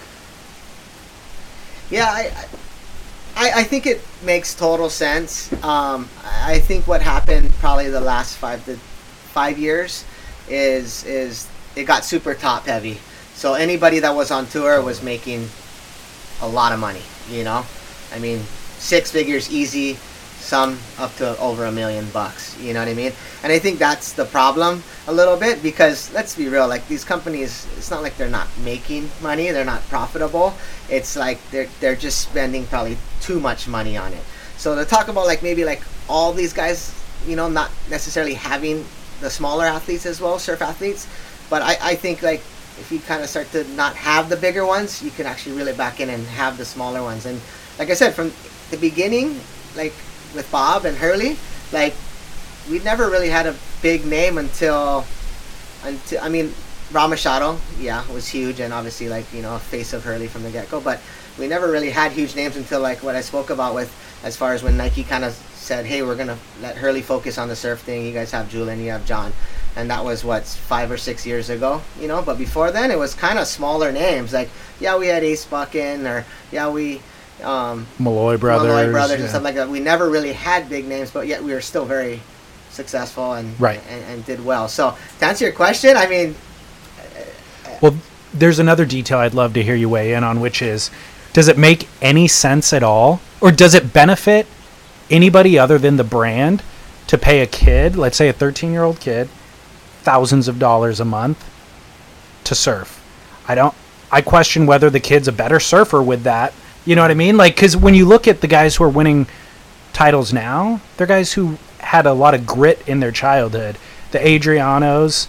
Yeah, I think it makes total sense. I think what happened probably the last 5 years is it got super top heavy. So anybody that was on tour was making a lot of money, I mean, 6 figures easy, some up to over $1 million, you know what I mean? And I think that's the problem a little bit, because let's be real, like, these companies, it's not like they're not making money, they're not profitable. It's like they're just spending probably too much money on it. So to talk about like maybe like all these guys, not necessarily having the smaller athletes as well, surf athletes, but I think like if you kind of start to not have the bigger ones, you can actually reel it back in and have the smaller ones. And like I said, from the beginning, like with Bob and Hurley, like we never really had a big name until I mean, Ramachado, was huge, and obviously like, a face of Hurley from the get-go, but we never really had huge names until like what I spoke about with, as far as when Nike kind of said, hey, we're going to let Hurley focus on the surf thing, you guys have Julian, you have John, and that was 5 or 6 years ago, but before then it was kind of smaller names, like, we had Ace Buchan, or we Malloy Brothers and stuff like that. We never really had big names, but yet we were still very successful and did well. So to answer your question, I mean, well, there's another detail I'd love to hear you weigh in on, which is, does it make any sense at all, or does it benefit anybody other than the brand to pay a kid, let's say a 13-year-old kid, thousands of dollars a month to surf? I question whether the kid's a better surfer with that. You know what I mean? Like, because when you look at the guys who are winning titles now, they're guys who had a lot of grit in their childhood. The Adriano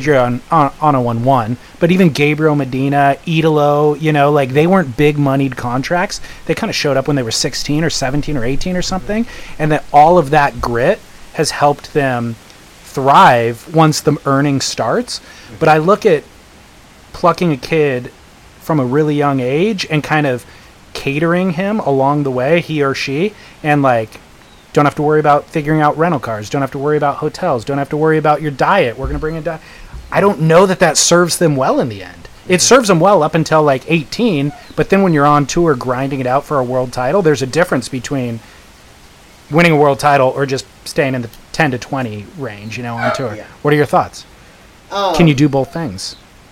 won one, but even Gabriel Medina, Idolo, like, they weren't big moneyed contracts. They kind of showed up when they were 16 or 17 or 18 or something, and that all of that grit has helped them thrive once the earning starts. But I look at plucking a kid from a really young age and kind of catering him along the way, he or she, and like, don't have to worry about figuring out rental cars, don't have to worry about hotels, don't have to worry about your diet, we're going to bring in diet. I don't know that serves them well in the end. It serves them well up until like 18, but then when you're on tour grinding it out for a world title, there's a difference between winning a world title or just staying in the 10 to 20 range, on tour. Yeah. What are your thoughts? Can you do both things?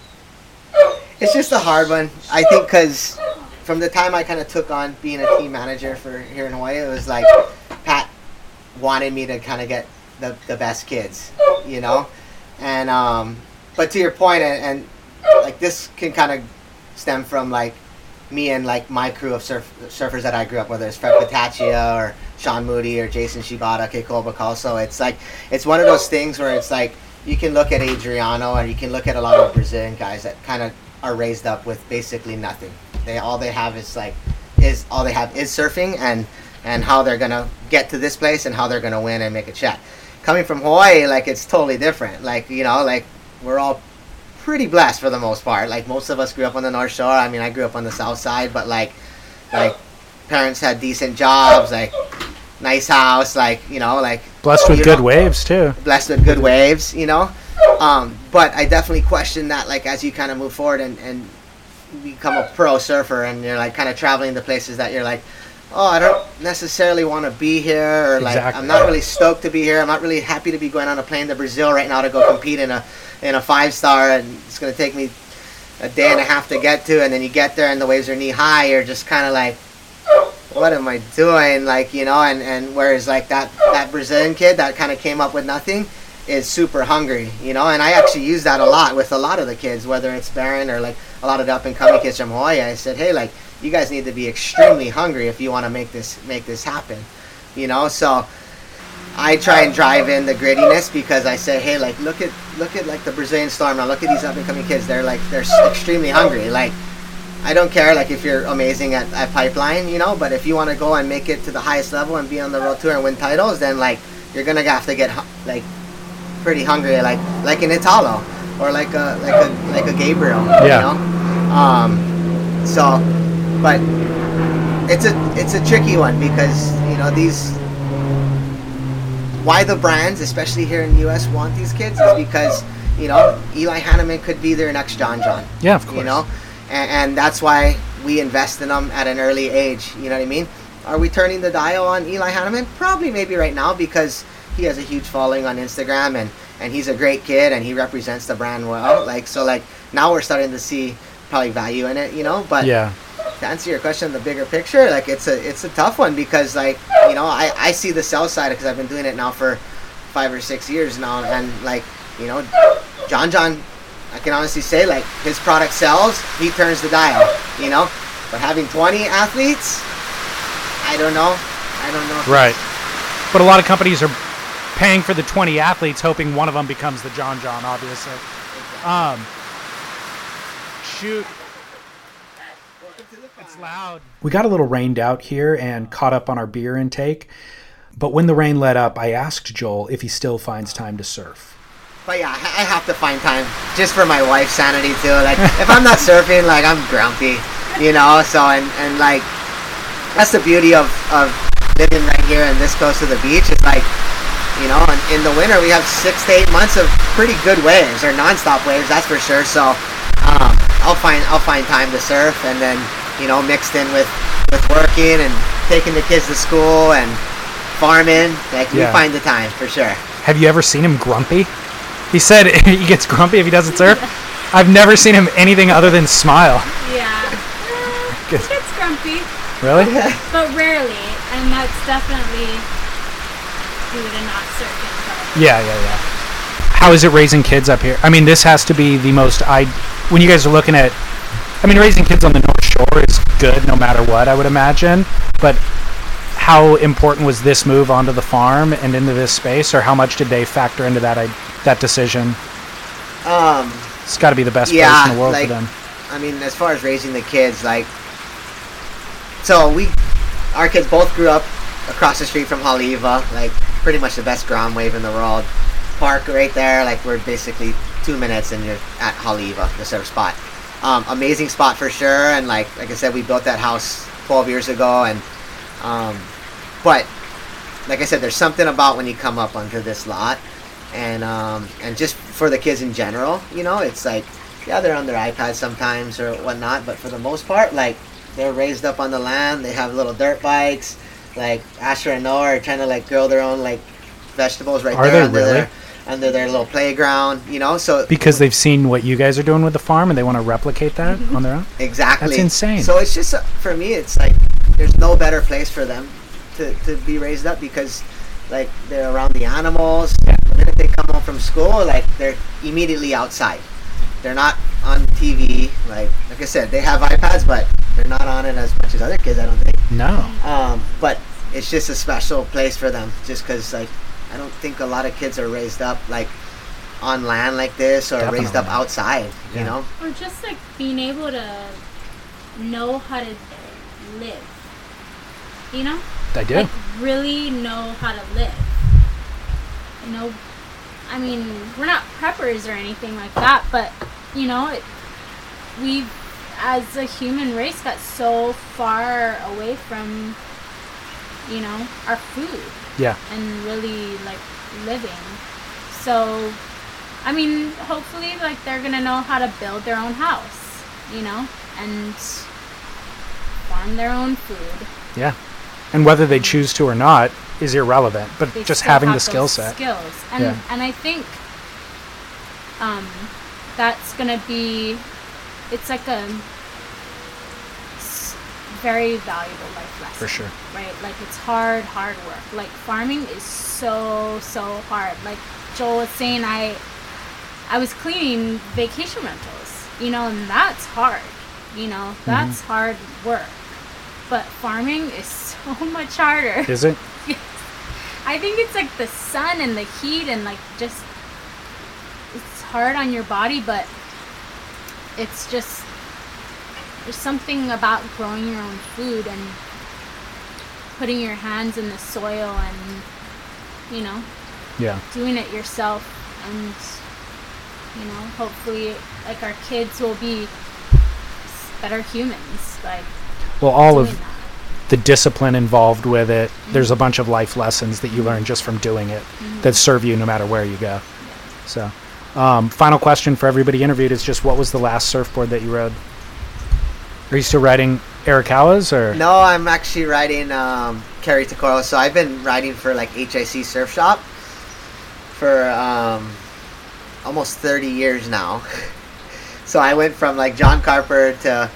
It's just a hard one, I think, because from the time I kind of took on being a team manager for here in Hawaii, it was like Pat wanted me to kind of get the best kids, and but to your point, and like this can kind of stem from like me and like my crew of surfers that I grew up, whether it's Fred Patachia or Sean Moody or Jason Shibata, Keiko Bacalso. It's like, it's one of those things where it's like you can look at Adriano and you can look at a lot of Brazilian guys that kind of are raised up with basically nothing. All they have is surfing and how they're gonna get to this place and how they're gonna win and make a check. Coming from Hawaii, like, it's totally different. Like, like, we're all pretty blessed for the most part. Like, most of us grew up on the North Shore. I mean, I grew up on the South Side, but like parents had decent jobs, like nice house, like, like blessed with good waves too. Blessed with good waves, But I definitely question that, like, as you kind of move forward and become a pro surfer, and you're like kind of traveling to places that you're like, oh, I don't necessarily want to be here, or like, I'm not really stoked to be here. I'm not really happy to be going on a plane to Brazil right now to go compete in a 5-star, and it's going to take me a day and a half to get to, and then you get there and the waves are knee high, you're just kind of like, what am I doing? Like, you know, and whereas like that Brazilian kid that kind of came up with nothing is super hungry, you know, and I actually use that a lot with a lot of the kids, whether it's Barron or like a lot of the up and coming kids from Hawaii. I said, hey, like, you guys need to be extremely hungry if you want to make this happen, you know. So I try and drive in the grittiness, because I say, hey, like, look at like the Brazilian Storm now. Look at these up and coming kids. They're extremely hungry. Like, I don't care like if you're amazing at pipeline, you know, but if you want to go and make it to the highest level and be on the world tour and win titles, then like you're gonna have to get like pretty hungry, like an Italo or like a Gabriel, yeah. You know. So, but it's a tricky one, because you know why the brands, especially here in the U.S., want these kids is because, you know, Eli Hanneman could be their next John. Yeah, of course. You know, and that's why we invest in them at an early age. You know what I mean? Are we turning the dial on Eli Hanneman? Probably, maybe right now, because he has a huge following on Instagram, and he's a great kid, and he represents the brand well. Like, so like now we're starting to see probably value in it, you know. But yeah, to answer your question, the bigger picture, like it's a tough one, because like, you know, I see the sell side, because I've been doing it now for 5 or 6 years now, and like, you know, John, I can honestly say, like, his product sells, he turns the dial, you know. But having 20 athletes, I don't know. Right. But a lot of companies are paying for the 20 athletes, hoping one of them becomes the John, obviously. Shoot. It's loud. We got a little rained out here and caught up on our beer intake. But when the rain let up, I asked Joel if he still finds time to surf. But yeah, I have to find time just for my wife's sanity too. Like, if I'm not surfing, like, I'm grumpy, you know. So and like, that's the beauty of living right here and this close to the beach. It's like, you know, in the winter we have 6 to 8 months of pretty good waves, or nonstop waves, that's for sure. So I'll find time to surf, and then, you know, mixed in with working and taking the kids to school and farming. Like, we find the time for sure. Have you ever seen him grumpy? He said he gets grumpy if he doesn't surf. I've never seen him anything other than smile. Yeah. He gets grumpy. Really? But rarely. And that's definitely due to not surfing. Yeah. How is it raising kids up here? I mean, this has to be the most... when you guys are looking at... I mean, raising kids on the North Shore is good no matter what, I would imagine. But how important was this move onto the farm and into this space, or how much did they factor into that decision? It's got to be the best place in the world, like, for them. I mean, as far as raising the kids, like, so our kids both grew up across the street from Haleiwa, like pretty much the best Grom wave in the world. Park right there, like, we're basically 2 minutes and you're at Haleiwa, the surf spot. Amazing spot for sure, and like I said, we built that house 12 years ago, and but like I said, there's something about when you come up onto this lot, and just for the kids in general, you know, it's like, yeah, they're on their iPads sometimes or whatnot, but for the most part, like, they're raised up on the land. They have little dirt bikes. Like, Asher and Noah are trying to like grow their own like vegetables right there under their little playground, you know. So because they've seen what you guys are doing with the farm and they want to replicate that on their own. Exactly. That's insane. So it's just, for me, it's like there's no better place for them to be raised up, because like they're around the animals. Yeah. The minute they come home from school, like, they're immediately outside. They're not on TV. Like I said, they have iPads, but they're not on it as much as other kids, I don't think. No. But it's just a special place for them, just because, like, I don't think a lot of kids are raised up like on land like this, or Definitely. raised up outside, Yeah. you know? Or just like being able to know how to live. You know? I do. Like, really know how to live. You know, I mean, we're not preppers or anything like that, but, you know, we've, as a human race, got so far away from, you know, our food. Yeah. And really, like, living. So, I mean, hopefully, like, they're gonna know how to build their own house, you know, and farm their own food. Yeah. And whether they choose to or not is irrelevant, but They just still having have the skill those set. skills. And, Yeah. and I think that's gonna be it's like a very valuable life lesson. For sure. Right? Like, it's hard work. Like, farming is so hard. Like Joel was saying, I was cleaning vacation rentals, you know, and that's hard. You know, that's hard work. But farming is so much harder. Is it? Yes. I think it's like the sun and the heat and like just, it's hard on your body, but it's just, there's something about growing your own food and putting your hands in the soil and, you know, doing it yourself. And, you know, hopefully, like, our kids will be better humans. Like, well, all of the discipline involved with it, there's a bunch of life lessons that you learn just from doing it that serve you no matter where you go. So, final question for everybody interviewed is just, what was the last surfboard that you rode? Are you still riding Arakawas, or? No, I'm actually riding Kerry Tokoro. So I've been riding for like HIC Surf Shop for almost 30 years now. So I went from like John Carper to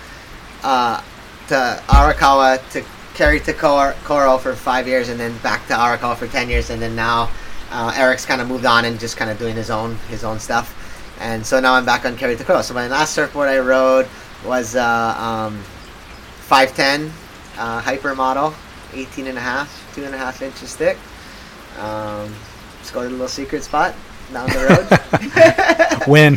Arakawa to Kerry Tokoro for 5 years, and then back to Arakawa for 10 years, and then now Eric's kind of moved on and just kind of doing his own stuff. And so now I'm back on Kerry Tokoro. So my last surfboard I rode was 510 hyper model, 2.5 inches thick. Just go to the little secret spot down the road. When?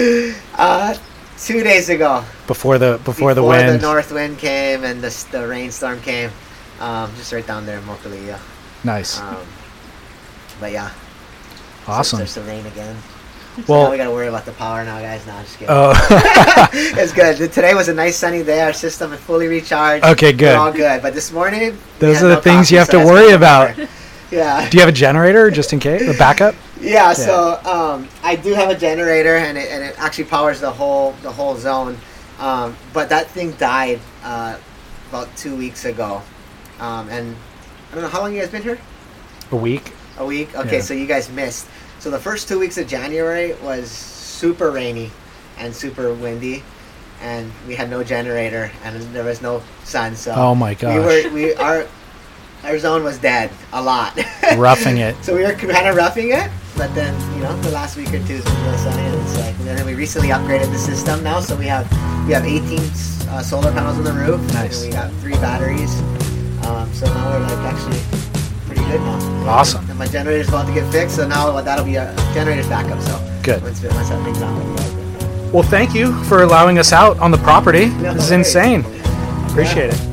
2 days ago. Before the wind. Before the north wind came and the rainstorm came. Just right down there in Mokulia. Nice. But yeah. Awesome. So there's the rain again. So well, now we got to worry about the power now, guys. No, I'm just kidding. Oh. It's good. Today was a nice sunny day. Our system is fully recharged. Okay, good. We're all good. But this morning, those are the things you have to worry about. Yeah. Do you have a generator just in case? A backup? Yeah. So I do have a generator, and it actually powers the whole zone. But that thing died about 2 weeks ago, and I don't know, how long you guys been here? A week. A week? Okay, Yeah. so you guys missed. So the first 2 weeks of January was super rainy and super windy, and we had no generator and there was no sun. So oh my gosh, our zone was dead a lot. Roughing it. So we were kind of roughing it, but then the last week or two has been real sunny, and it's like, and then we recently upgraded the system now, so we have 18 solar panels on the roof. Nice. And we got 3 batteries. So now we're like actually pretty good now. Awesome. And my generator's about to get fixed, so now that'll be a generator's backup. So good. Once that thing's on, we'll be all good. Well, thank you for allowing us out on the property. No This is worries. insane. Appreciate it.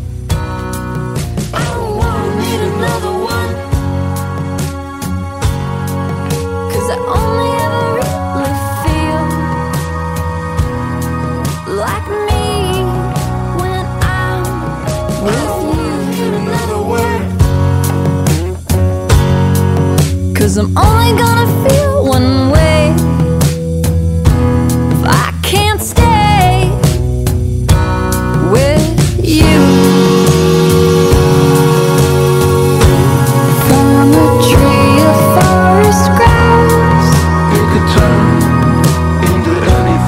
Cause I'm only gonna feel one way if I can't stay with you. From a tree of forest grass, it could turn into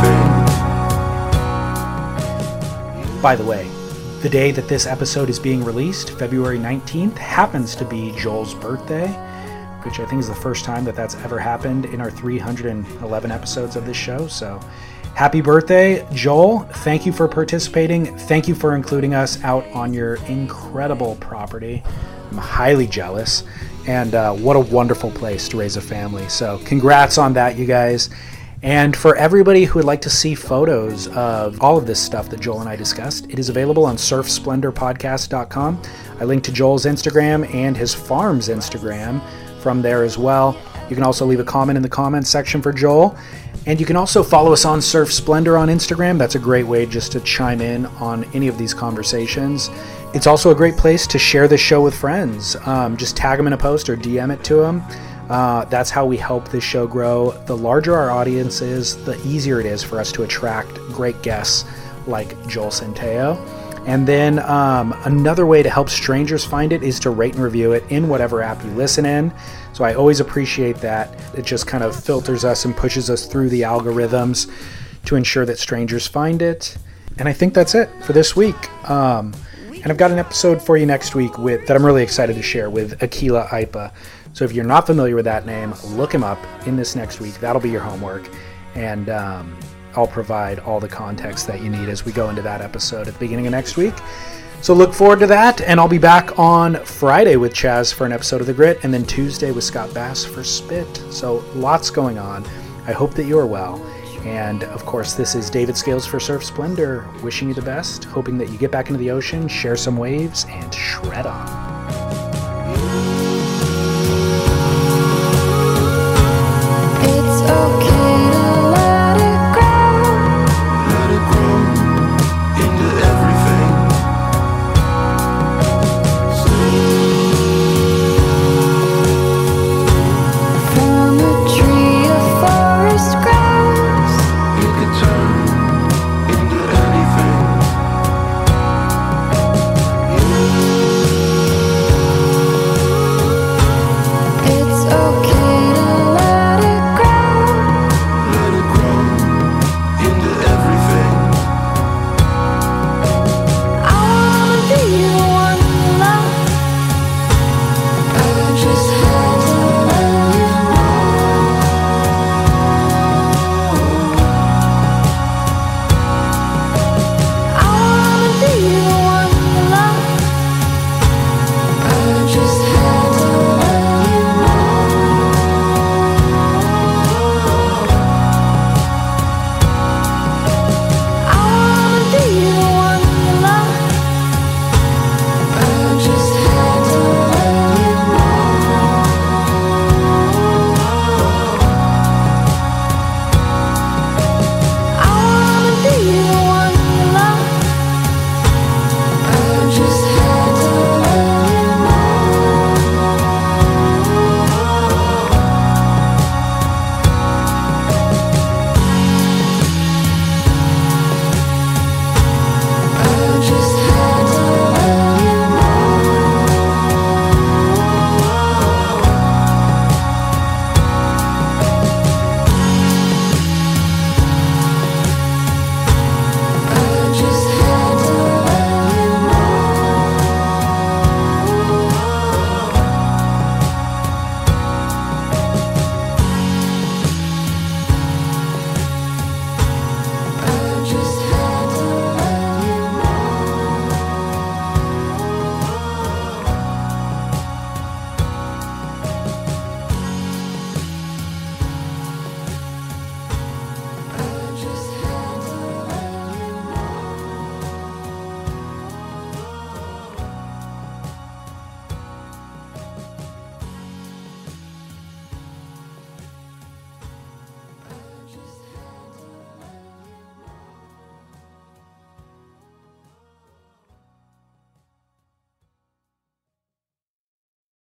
anything. By the way, the day that this episode is being released, February 19th, happens to be Joel's birthday, which I think is the first time that's ever happened in our 311 episodes of this show. So happy birthday, Joel. Thank you for participating. Thank you for including us out on your incredible property. I'm highly jealous. And what a wonderful place to raise a family. So congrats on that, you guys. And for everybody who would like to see photos of all of this stuff that Joel and I discussed, it is available on surfsplendorpodcast.com. I linked to Joel's Instagram and his farm's Instagram from there as well. You can also leave a comment in the comments section for Joel. And you can also follow us on Surf Splendor on Instagram. That's a great way just to chime in on any of these conversations. It's also a great place to share the show with friends. Just tag them in a post or DM it to them. That's how we help this show grow. The larger our audience is, the easier it is for us to attract great guests like Joel Centeo. And then another way to help strangers find it is to rate and review it in whatever app you listen in. So I always appreciate that. It just kind of filters us and pushes us through the algorithms to ensure that strangers find it. And I think that's it for this week. And I've got an episode for you next week that I'm really excited to share with Akila Aipa. So if you're not familiar with that name, look him up in this next week. That'll be your homework. And I'll provide all the context that you need as we go into that episode at the beginning of next week. So look forward to that. And I'll be back on Friday with Chaz for an episode of The Grit, and then Tuesday with Scott Bass for Spit. So lots going on. I hope that you're well. And of course, this is David Scales for Surf Splendor, wishing you the best, hoping that you get back into the ocean, share some waves, and shred on.